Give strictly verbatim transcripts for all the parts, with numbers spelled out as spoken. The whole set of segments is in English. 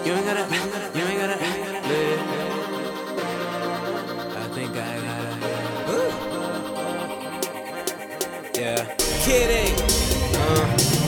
you ain't gotta, you ain't gotta live. I think I gotta, yeah. Kidding. Uh.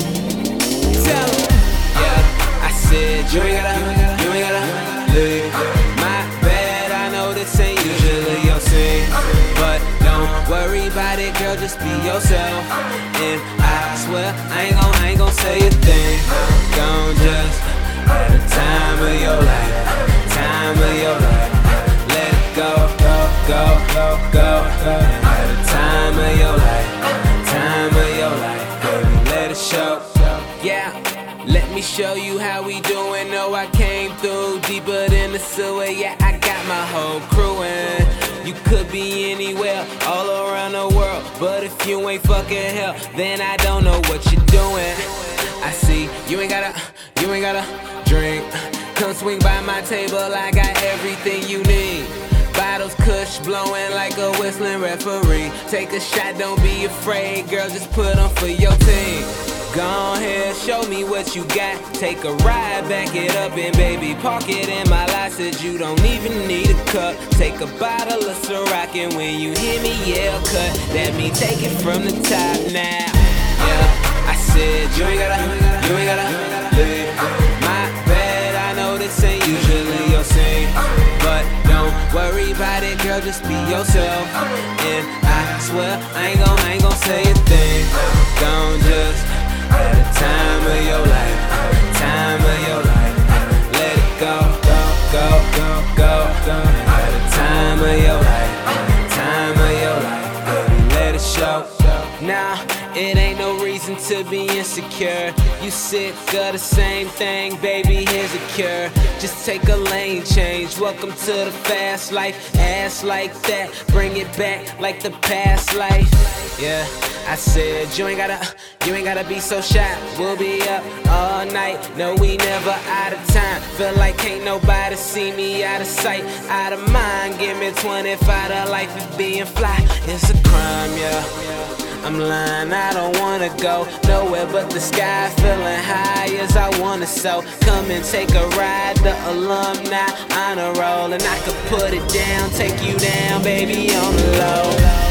Tell 'em. Yeah, I said you ain't gotta, you ain't gotta live. My bad, I know this ain't usually your scene, but don't worry about it, girl, just be yourself. And I swear, I ain't gon', I ain't gon' say a thing. Gon' just at the time of your life, time of your life. Let it go, go, go, go, go, go. At the time of your life, time of your life, baby, let it show. Yeah, let me show you how we doin'. No, I came through deeper than the sewer. Yeah, I got my whole crew in. You could be anywhere, all around the world, but if you ain't fucking hell, then I don't know what you're doing. I see you ain't gotta, you ain't gotta drink. Come swing by my table, I got everything you need. Bottles, kush, blowing like a whistling referee. Take a shot, don't be afraid, girl, just put on for your team. Go ahead, show me what you got. Take a ride, back it up, and baby, park it in my lot. Said you don't even need a cup. Take a bottle of Ciroc, and when you hear me yell cut, let me take it from the top now. Yeah, I said you ain't gotta, you ain't gotta live. My bad, I know this ain't usually your scene, but don't worry about it, girl, just be yourself. And I swear, I ain't gon', I ain't gon' say a thing. Don't just at the time of your life, time of your life. Let it go, go, go, go, go, go. At the time of your life, time of your life, baby, let it show. Nah, it ain't no reason to be insecure. You sick of the same thing, baby, here's a cure. Just take a lane change. Welcome to the fast life. Ass like that, bring it back like the past life. Yeah, I said you ain't gotta, you ain't gotta be so shy. We'll be up all night, no, we never out of time. Feel like can't nobody see me out of sight, out of mind. Give me twenty-five to life of being fly. It's a crime, yeah, I'm lying, I don't wanna go nowhere but the sky. Feeling high as I wanna, so come and take a ride. The alumni on a roll, and I could put it down, take you down, baby, on the low.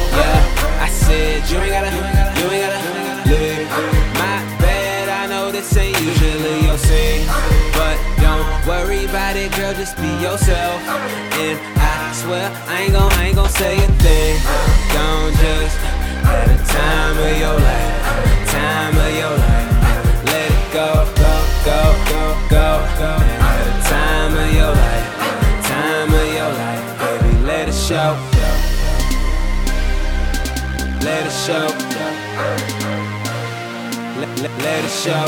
Yeah, I said you ain't gotta, you ain't gotta live. My bad, I know this ain't usually your scene, but don't worry about it, girl, just be yourself. And I swear, I ain't gon', I ain't gon' say a thing. Don't just at the time of your life, time of your life. Let it go, go, go, go, go, go. At the time of your life, time of your life, baby, let it show. Let it show. Let, let, let it show.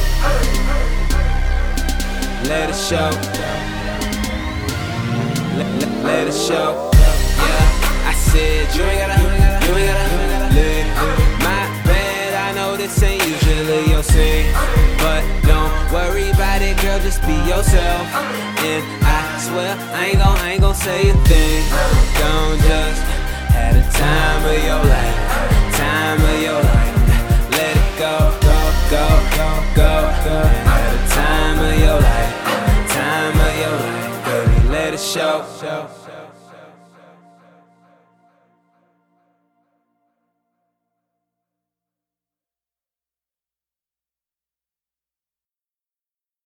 Let it show. Let, let, let it show. Yeah, I said you ain't gotta, you ain't gotta live. My bad, I know this ain't usually your scene, but don't worry about it, girl, just be yourself. And I swear, I ain't gon', I ain't gon' say a thing. Don't just at the time of your life, time of your life. Let it go, go, go, go, go, go. At the time of your life, time of your life, baby, let it show.